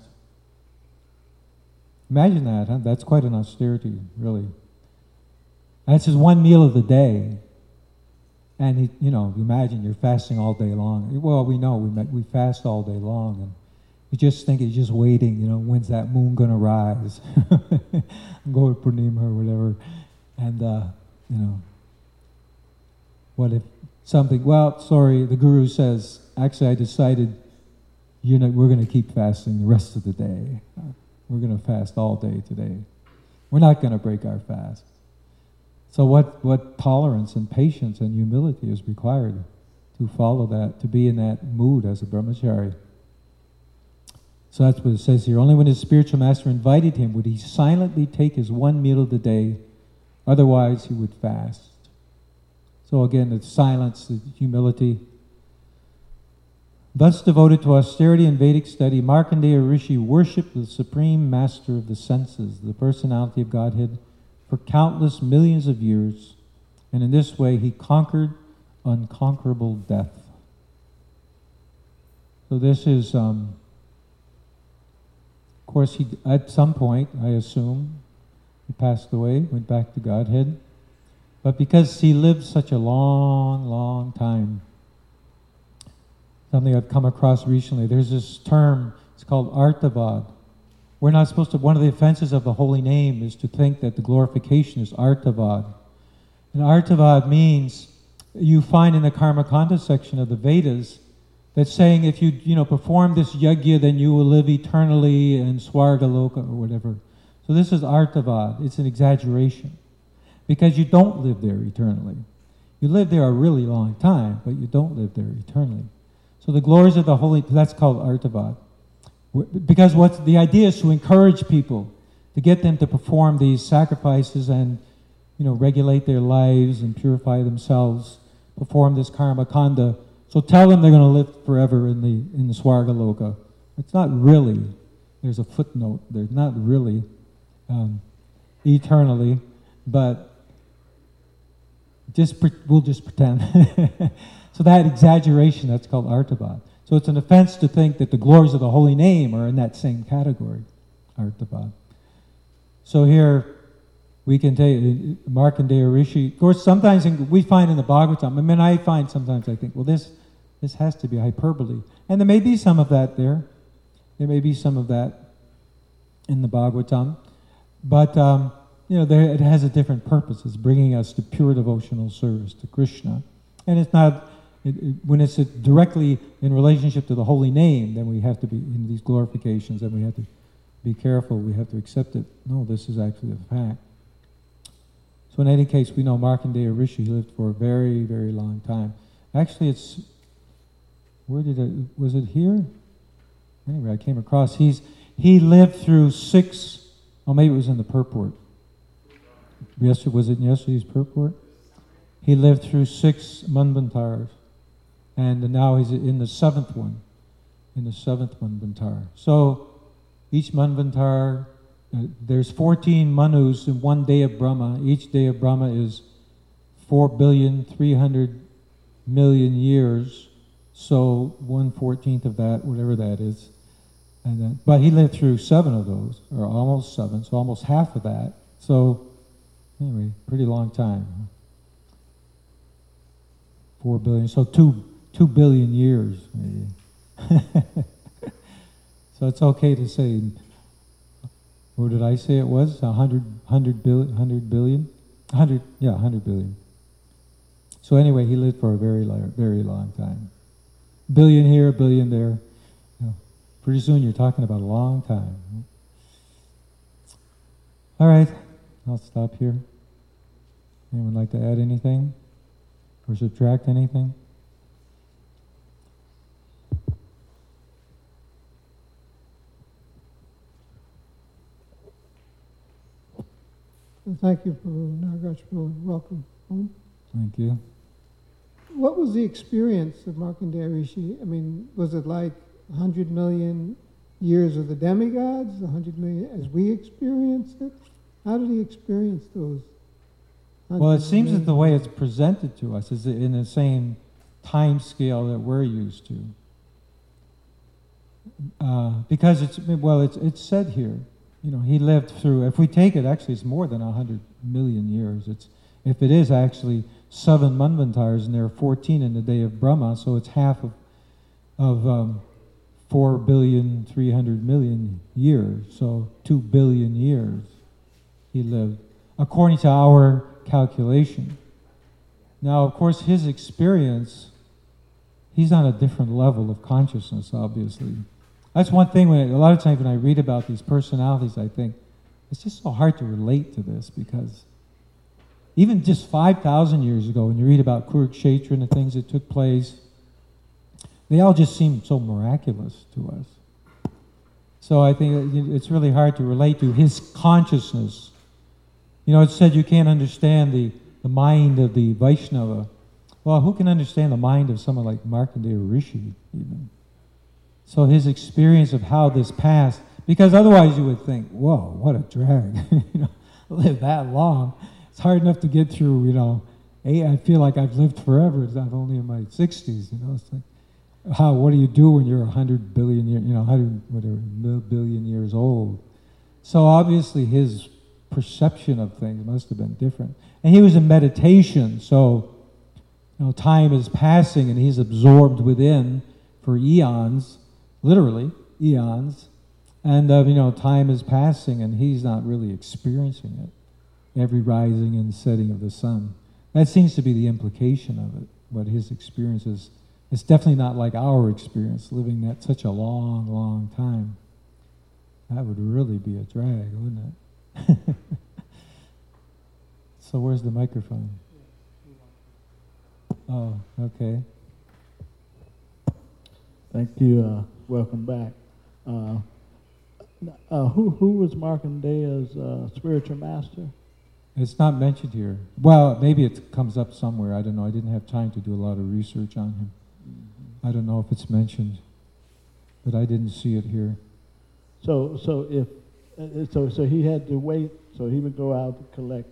Imagine that, huh? That's quite an austerity, really. That's his one meal of the day. And he, imagine you're fasting all day long. Well, we know we fast all day long, and you just think he's just waiting, when's that moon going to rise? Go to Purnima or whatever. And, what if something, the Guru says, actually I decided we're going to keep fasting the rest of the day. We're going to fast all day today. We're not going to break our fast. So what tolerance and patience and humility is required to follow that, to be in that mood as a brahmachari. So that's what it says here. Only when his spiritual master invited him would he silently take his one meal of the day. Otherwise, he would fast. So again, the silence, the humility. Thus devoted to austerity and Vedic study, Markandeya Rishi worshipped the supreme master of the senses, the personality of Godhead, for countless millions of years. And in this way, he conquered unconquerable death. So this is, of course, he at some point, I assume, he passed away, went back to Godhead. But because he lived such a long, long time, something I've come across recently, there's this term, it's called artavad. We're not supposed to, one of the offenses of the holy name is to think that the glorification is artavad. And artavad means, you find in the Karmakanda section of the Vedas, that's saying if you perform this yajna, then you will live eternally in Swargaloka or whatever. So this is artavad. It's an exaggeration. Because you don't live there eternally. You live there a really long time, but you don't live there eternally. So the glories of the holy, that's called artavad. Because the idea is to encourage people, to get them to perform these sacrifices and regulate their lives and purify themselves, perform this karma kanda. So tell them they're going to live forever in the Swargaloka. It's not really, there's a footnote, there's not really eternally, but we'll just pretend. So that exaggeration, that's called artavad. So it's an offense to think that the glories of the holy name are in that same category, artavad. So here, we can take Markandeya Rishi. Of course, sometimes we find in the Bhagavatam, I find sometimes I think, well, this has to be hyperbole. And there may be some of that there. There may be some of that in the Bhagavatam. But, it has a different purpose. It's bringing us to pure devotional service to Krishna. And it's not, when it's directly in relationship to the holy name, then we have to be in these glorifications, and we have to be careful. We have to accept it. No, this is actually a fact. So in any case, we know Markandeya Rishi lived for a very, very long time. Actually, was it here? Anyway, I came across, he lived through 6, maybe it was in the purport. Was it in yesterday's purport? He lived through 6 manvantars, and now he's in the 7th one, manvantar. So each manvantar, there's 14 manus in one day of Brahma. Each day of Brahma is 4,300,000,000 years. So 1/14 of that, whatever that is. But he lived through 7 of those, or almost 7, so almost half of that. So anyway, pretty long time. 4 billion, so 2 billion years maybe. So it's okay to say, what did I say it was? 100 billion? 100 billion. So anyway, he lived for a very, very long time. Billion here, a billion there. Pretty soon you're talking about a long time. All right, I'll stop here. Anyone like to add anything? Or subtract anything?
Thank you, Prabhu Nagaraj, welcome home.
Thank you.
What was the experience of Markandeya Rishi? Was it like 100 million years of the demigods, 100 million as we experienced it? How did he experience those?
Well, it seems that the way it's presented to us is in the same time scale that we're used to. Because it's said here, he lived through, if we take it, actually it's more than 100 million years. If it is actually 7 manvantars, and there are 14 in the day of Brahma, so it's half of 4,300,000,000 years. So 2 billion years he lived, according to our calculation. Now, of course, his experience, he's on a different level of consciousness, obviously. That's one thing, a lot of times when I read about these personalities, I think, it's just so hard to relate to this, because even just 5,000 years ago, when you read about Kurukshetra and the things that took place, they all just seem so miraculous to us. So I think it's really hard to relate to his consciousness. You know, it said you can't understand the mind of the Vaishnava. Well, who can understand the mind of someone like Markandeya Rishi, even? So his experience of how this passed, because otherwise you would think, whoa, what a drag. You know, live that long. It's hard enough to get through, you know, I feel like I've lived forever. I'm only in my 60s, you know. It's like, what do you do when you're 100 billion years, you know, 100 billion years old? So obviously his perception of things must have been different. And he was in meditation, so, you know, time is passing and he's absorbed within for eons, literally eons. And, you know, time is passing and he's not really experiencing it. Every rising and setting of the sun. That seems to be the implication of it, what his experience is. It's definitely not like our experience, living that such a long, long time. That would really be a drag, wouldn't it? So where's the microphone? Oh, okay.
Thank you. Welcome back. Who was Markandeya's spiritual master?
It's not mentioned here. Well, maybe it comes up somewhere. I don't know. I didn't have time to do a lot of research on him. I don't know if it's mentioned, but I didn't see it here.
So he had to wait. So he would go out to collect.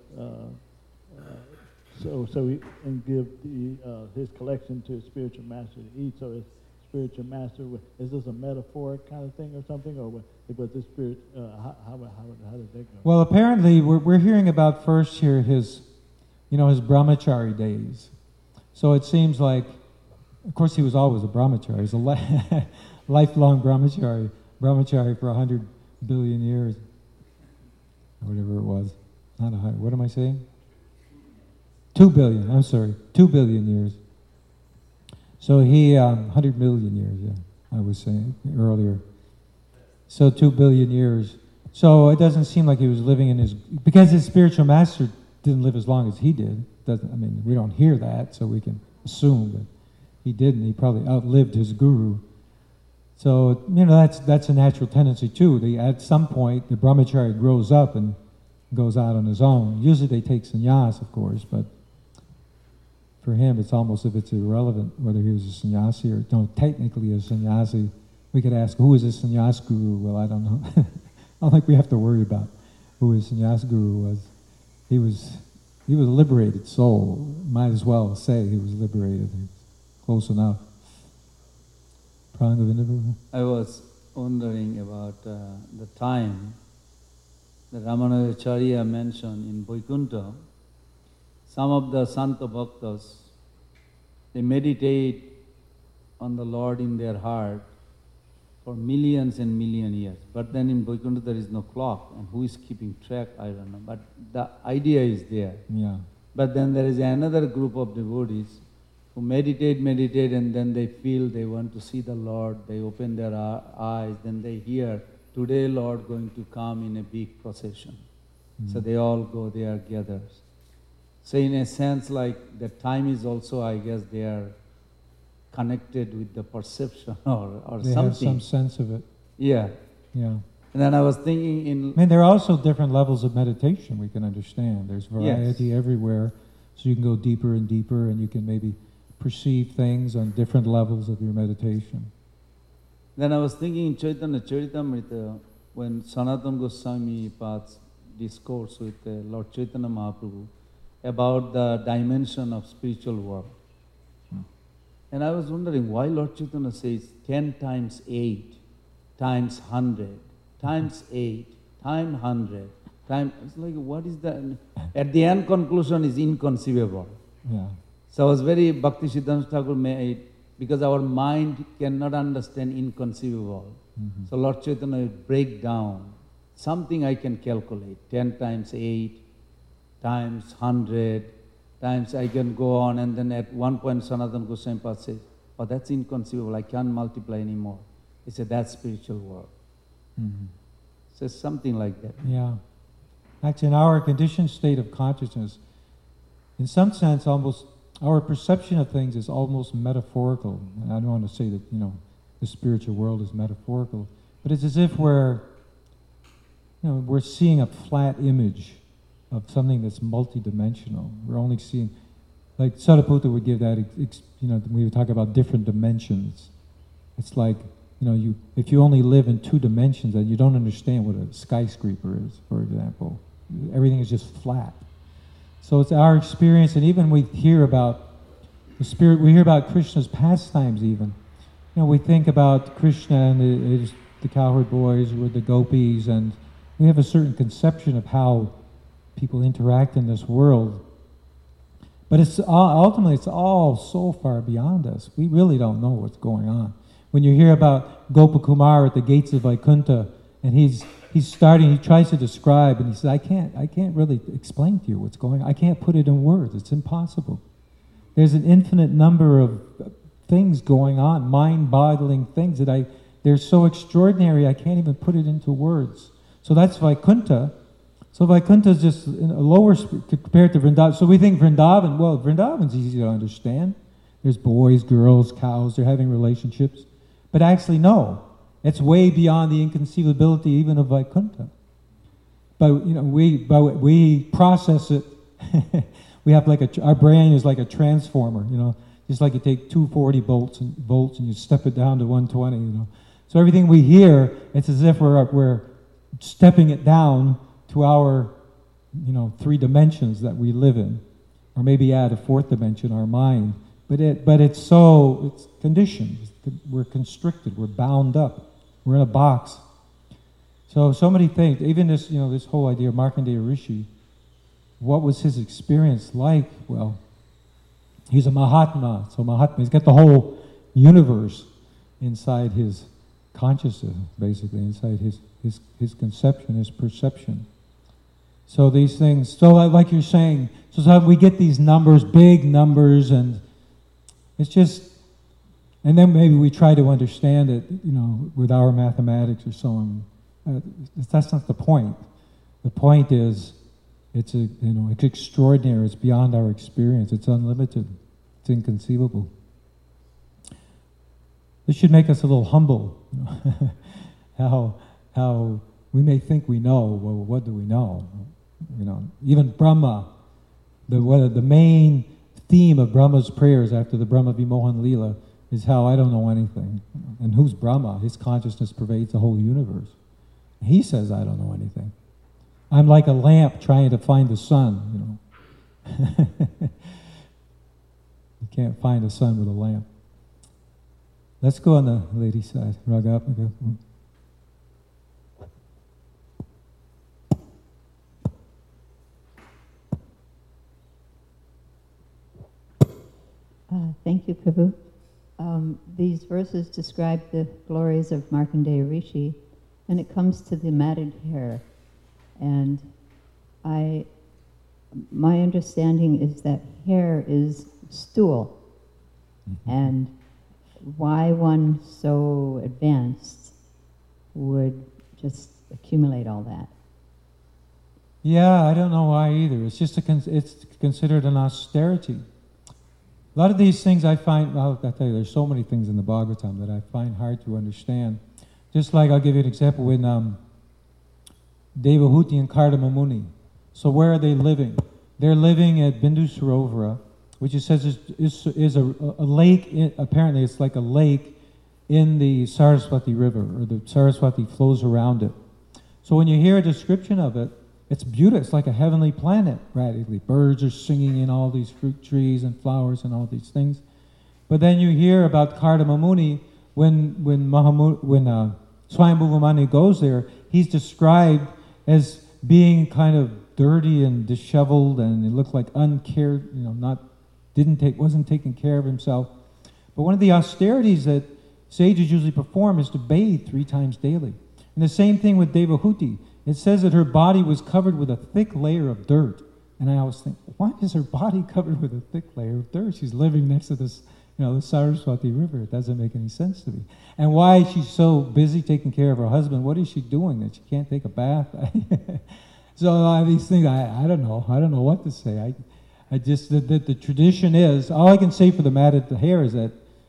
And give his collection to his spiritual master to eat. So his spiritual master, is this a metaphoric kind of thing or something, or was this spirit? How did that go?
Well, apparently we're hearing about first here his brahmachari days. So it seems like, of course, he was always a brahmachari. He's a lifelong brahmachari for 100 billion years, or whatever it was. What am I saying? 2 billion, I'm sorry, 2 billion years. So he, 100 million years, yeah, I was saying earlier. So 2 billion years. So it doesn't seem like he was living in because his spiritual master didn't live as long as he did. We don't hear that, so we can assume that he didn't. He probably outlived his guru. So, you know, that's a natural tendency too. At some point, the brahmachari grows up and goes out on his own. Usually they take sannyas, of course, but for him, it's almost if it's irrelevant whether he was a sannyasi or technically a sannyasi. We could ask, who is his sannyas guru? Well, I don't know. I don't think we have to worry about who his sannyas guru was. He was a liberated soul. Might as well say he was liberated. Close enough.
I was wondering about the time that Ramanujacharya mentioned in Vaikuntha. Some of the Santa Bhaktas, they meditate on the Lord in their heart for millions and million years. But then in Vaikuntha there is no clock, and who is keeping track, I don't know. But the idea is there.
Yeah.
But then there is another group of devotees who meditate, and then they feel they want to see the Lord. They open their eyes, then they hear, today Lord going to come in a big procession. So they all go there, gather. So in a sense, like the time is also, I guess, they are connected with the perception or
they
something.
Have some sense of it.
Yeah.
Yeah.
And then I was thinking
there are also different levels of meditation we can understand. There's variety everywhere, so you can go deeper and deeper, and you can maybe perceive things on different levels of your meditation.
Then I was thinking in Chaitanya Charitamrita, when Sanatana Goswami Pad's discourse with Lord Chaitanya Mahaprabhu about the dimension of spiritual world. And I was wondering why Lord Chaitanya says 10 times 8 times 100 times 8 times 100 times. It's like, what is that? At the end conclusion is inconceivable.
Yeah.
So I was very Bhakti Siddhanta Thakur made, because our mind cannot understand inconceivable. So Lord Chaitanya would break down something I can calculate, 10 times 8 times 100 times I can go on, and then at one point Sanatana Goswami Pad says, oh, that's inconceivable, I can't multiply anymore. He said, that's spiritual world. So something like that.
Yeah. Actually, in our conditioned state of consciousness, in some sense, almost our perception of things is almost metaphorical. And I don't want to say that, the spiritual world is metaphorical, but it's as if we're seeing a flat image of something that's multidimensional. We're only seeing, like Sariputta would give that, we would talk about different dimensions. It's like, if you only live in 2 dimensions, then you don't understand what a skyscraper is, for example. Everything is just flat. So it's our experience, and even we hear about the spirit, we hear about Krishna's pastimes even. We think about Krishna and the cowherd boys with the gopis, and we have a certain conception of how people interact in this world. But ultimately it's all so far beyond us. We really don't know what's going on. When you hear about Gopakumar at the gates of Vaikuntha, and he tries to describe, and he says, I can't really explain to you what's going on. I can't put it in words. It's impossible. There's an infinite number of things going on, mind-boggling things they're so extraordinary, I can't even put it into words. So that's Vaikuntha. So Vaikuntha is just a lower compared to Vrindavan. So we think Vrindavan, well, Vrindavan's easy to understand. There's boys, girls, cows, they're having relationships. But actually, no. It's way beyond the inconceivability even of Vaikuntha. But we process it. We have our brain is like a transformer. Just like you take 240 volts and you step it down to 120. So everything we hear, it's as if we're stepping it down to our 3 dimensions that we live in, or maybe add a 4th dimension, our mind. But it's conditioned. We're constricted. We're bound up. We're in a box. So many things. Even this, this whole idea of Markandeya Rishi. What was his experience like? Well, he's a Mahatma. So Mahatma, he's got the whole universe inside his consciousness, basically, inside his conception, his perception. So these things, like you're saying, so we get these numbers, big numbers, and it's just, and then maybe we try to understand it, with our mathematics or so on. That's not the point. The point is, it's extraordinary. It's beyond our experience. It's unlimited. It's inconceivable. This should make us a little humble. How we may think we know. Well, what do we know? Even Brahma, the main theme of Brahma's prayers after the Brahma Vimohan Leela is how I don't know anything. And who's Brahma? His consciousness pervades the whole universe. He says I don't know anything. I'm like a lamp trying to find the sun, You can't find the sun with a lamp. Let's go on the lady's side. Ragapika.
Thank you, Prabhu. These verses describe the glories of Markandeya Rishi, and it comes to the matted hair. And my understanding is that hair is stool, and why one so advanced would just accumulate all that.
Yeah, I don't know why either. It's just it's considered an austerity. A lot of these things I find, I'll tell you, there's so many things in the Bhagavatam that I find hard to understand. Just like, I'll give you an example, when Devahuti and Kardama Muni. So where are they living? They're living at Bindu Sarovara, which it says is a lake, apparently it's like a lake in the Saraswati River, or the Saraswati flows around it. So when you hear a description of it, it's beautiful. It's like a heavenly planet, radically. Birds are singing in all these fruit trees and flowers and all these things. But then you hear about Kardama Muni, when Swayambhuva Mani goes there, he's described as being kind of dirty and disheveled, and it looked like uncared, wasn't taking care of himself. But one of the austerities that sages usually perform is to bathe 3 times daily. And the same thing with Devahuti. It says that her body was covered with a thick layer of dirt. And I always think, why is her body covered with a thick layer of dirt? She's living next to this, the Saraswati River. It doesn't make any sense to me. And why is she so busy taking care of her husband? What is she doing that she can't take a bath? So these things, I don't know. I don't know what to say. I just, the tradition is, all I can say for the matted hair is that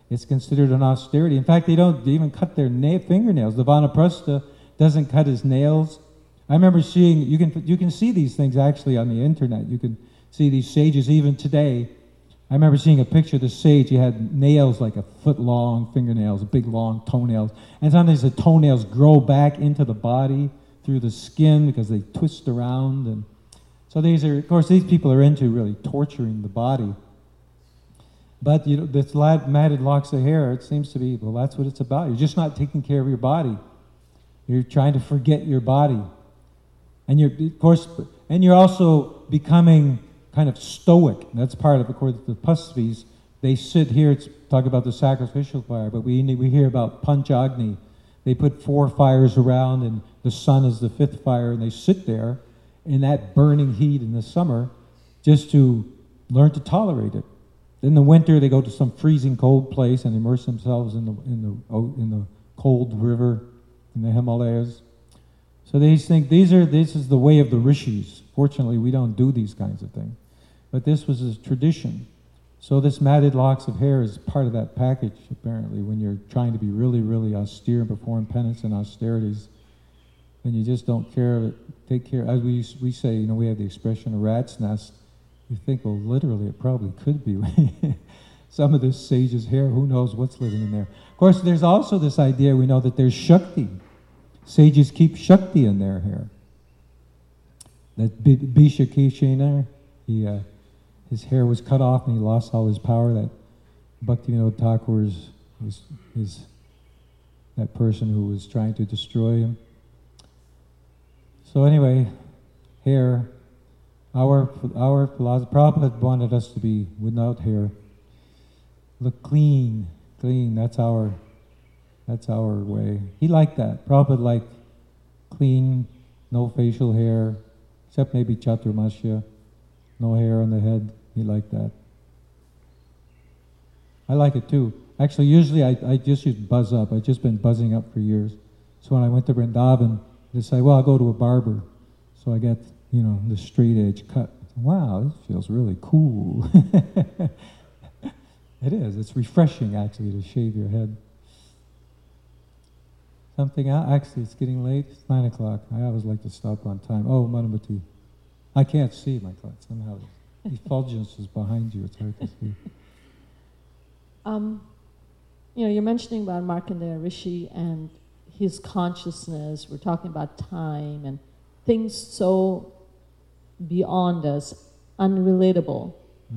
It's considered an austerity. In fact, they don't even cut their fingernails. The Vanaprastha doesn't cut his nails. I remember seeing, you can see these things actually on the internet. You can see these sages even today. I remember seeing a picture of the sage. He had nails like a foot long, fingernails, big long toenails. And sometimes the toenails grow back into the body through the skin because they twist around. And so these people are into really torturing the body. But this matted locks of hair, it seems to be, well, that's what it's about. You're just not taking care of your body. You're trying to forget your body. And you're also becoming kind of stoic. That's part of course, the Pasvis. They sit here, talk about the sacrificial fire, but we hear about Panchagni. They put 4 fires around, and the sun is the 5th fire, and they sit there in that burning heat in the summer just to learn to tolerate it. In the winter, they go to some freezing cold place and immerse themselves in the cold river in the Himalayas. So they think this is the way of the rishis. Fortunately, we don't do these kinds of things. But this was a tradition. So this matted locks of hair is part of that package, apparently, when you're trying to be really, really austere and perform penance and austerities. And you just don't take care. As we say, we have the expression a rat's nest. You think, well, literally, it probably could be. Some of this sage's hair, who knows what's living in there. Of course, there's also this idea, we know that there's Shakti. Sages keep Shakti in their hair. That Bhishakeshana, his hair was cut off and he lost all his power. That Bhaktivinoda Thakur is that person who was trying to destroy him. So anyway, hair. Our philosophy, Prabhupada wanted us to be without hair. Look clean. That's our way. He liked that. Prabhupada liked clean, no facial hair, except maybe Chaturmasya, no hair on the head. He liked that. I like it too. Actually, usually I just use buzz up. I've just been buzzing up for years. So when I went to Vrindavan, they say, well, I'll go to a barber. So I get the straight edge cut. Wow, this feels really cool. It is. It's refreshing, actually, to shave your head. Something else? Actually, it's getting late. It's 9 o'clock. I always like to stop on time. Oh, Madhumati. I can't see my clock. Somehow the effulgence is behind you. It's hard to see.
You're mentioning about Markandeya Rishi and his consciousness. We're talking about time and things so beyond us, unrelatable.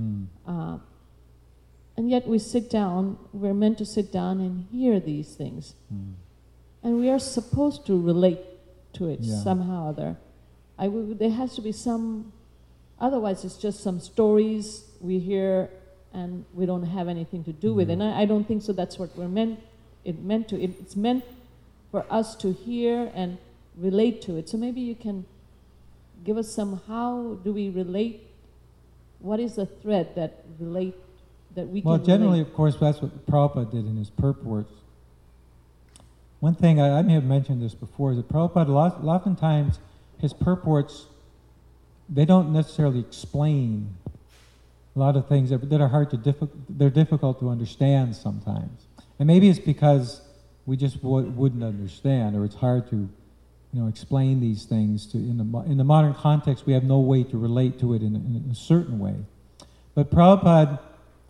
And yet we sit down, we're meant to sit down and hear these things. And we are supposed to relate to it somehow or other. There has to be some, otherwise it's just some stories we hear and we don't have anything to do with it. And I don't think so. That's what it's meant for us to hear and relate to it. So maybe you can give us some, how do we relate? What is the thread that we can relate?
Well, generally, of course, that's what Prabhupada did in his purports. One thing, I may have mentioned this before, is that Prabhupada, oftentimes, his purports, they don't necessarily explain a lot of things that are they're difficult to understand sometimes. And maybe it's because we just wouldn't understand, or it's hard to explain these things in the modern context. We have no way to relate to it in a certain way. But Prabhupada,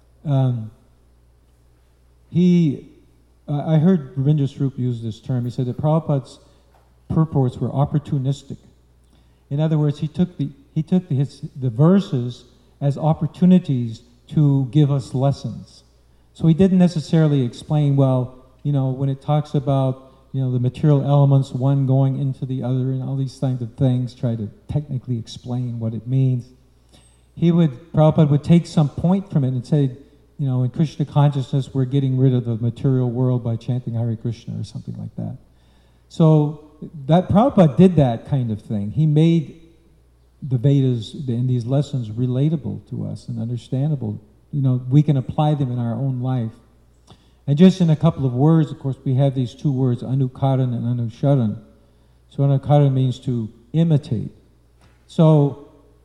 I heard Ravindra Swarup use this term. He said that Prabhupada's purports were opportunistic. In other words, he took the verses as opportunities to give us lessons. So he didn't necessarily explain, when it talks about the material elements, one going into the other, and all these kinds of things, try to technically explain what it means. Prabhupada would take some point from it and say, in Krishna consciousness, we're getting rid of the material world by chanting Hare Krishna or something like that. So that Prabhupada did that kind of thing. He made the Vedas and these lessons relatable to us and understandable. We can apply them in our own life. And just in a couple of words, of course, we have these two words, anukaran and anusharan. So anukaran means to imitate. So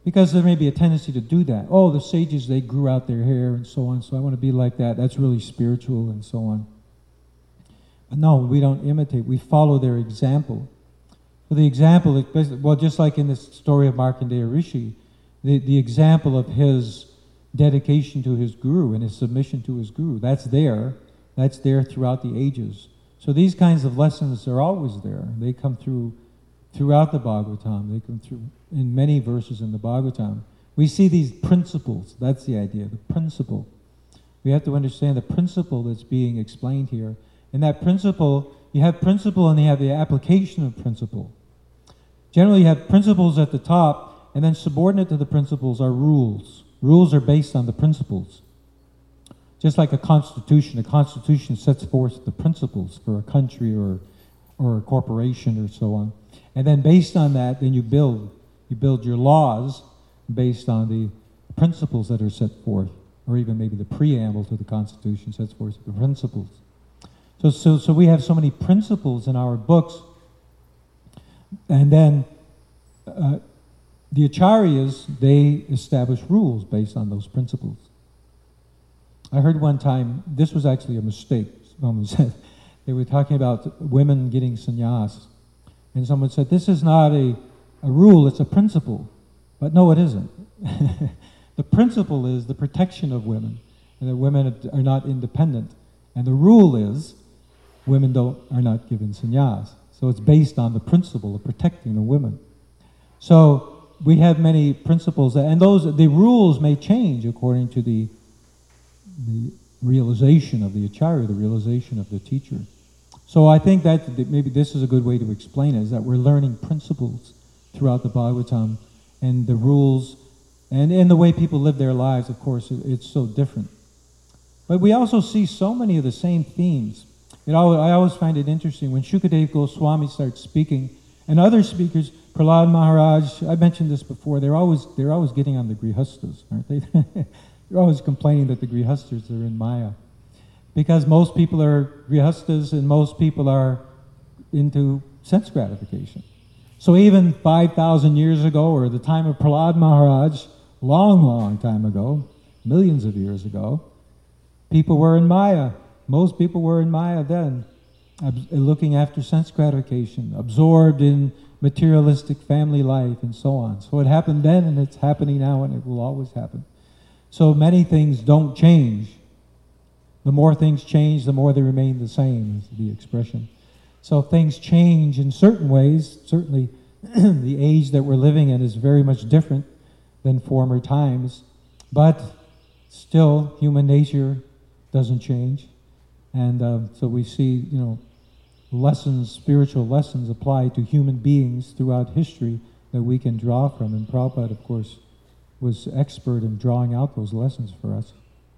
Because there may be a tendency to do that. Oh, the sages, they grew out their hair and so on, so I want to be like that. That's really spiritual and so on. But no, we don't imitate. We follow their example. For the example, well, just like in this story of Markandeya Rishi, the example of his dedication to his guru and his submission to his guru, that's there throughout the ages. So these kinds of lessons are always there. They come throughout the Bhagavatam. They come through in many verses in the Bhagavatam. We see these principles. That's the idea, the principle. We have to understand the principle that's being explained here. And that principle, you have principle and you have the application of principle. Generally, you have principles at the top, and then subordinate to the principles are rules. Rules are based on the principles. Just like a constitution sets forth the principles for a country or a corporation or so on. And then based on that, then you build your laws based on the principles that are set forth, or even maybe the preamble to the Constitution sets forth the principles. So we have so many principles in our books, and then the acharyas, they establish rules based on those principles. I heard one time, this was actually a mistake, someone said, they were talking about women getting sannyas, and someone said, this is not a rule, it's a principle. But no, it isn't. The principle is the protection of women, and that women are not independent. And the rule is women are not given sannyas. So it's based on the principle of protecting the women. So we have many principles, and the rules may change according to the realization of the acharya, the realization of the teacher. So I think that maybe this is a good way to explain it, is that we're learning principles throughout the Bhagavatam, and the rules, and in the way people live their lives, of course, it's so different. But we also see so many of the same themes. I always find it interesting when Shukadev Goswami starts speaking, and other speakers, Prahlad Maharaj, I mentioned this before, they're always getting on the Grihastas, aren't they? They're always complaining that the Grihastas are in Maya. Because most people are Grihastas and most people are into sense gratification. So even 5,000 years ago, or the time of Prahlad Maharaj, long time ago, millions of years ago, people were in Maya. Most people were in Maya then, looking after sense gratification, absorbed in materialistic family life and so on. So it happened then, and it's happening now, and it will always happen. So many things don't change. The more things change, the more they remain the same, is the expression. So things change in certain ways. Certainly the age that we're living in is very much different than former times, but still human nature doesn't change. And so we see, lessons, spiritual lessons applied to human beings throughout history that we can draw from. And Prabhupada, of course, was expert in drawing out those lessons for us.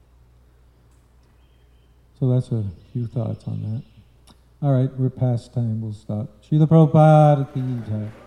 So that's a few thoughts on that. All right, we're past time. We'll stop. Srila Prabhupada ki jai.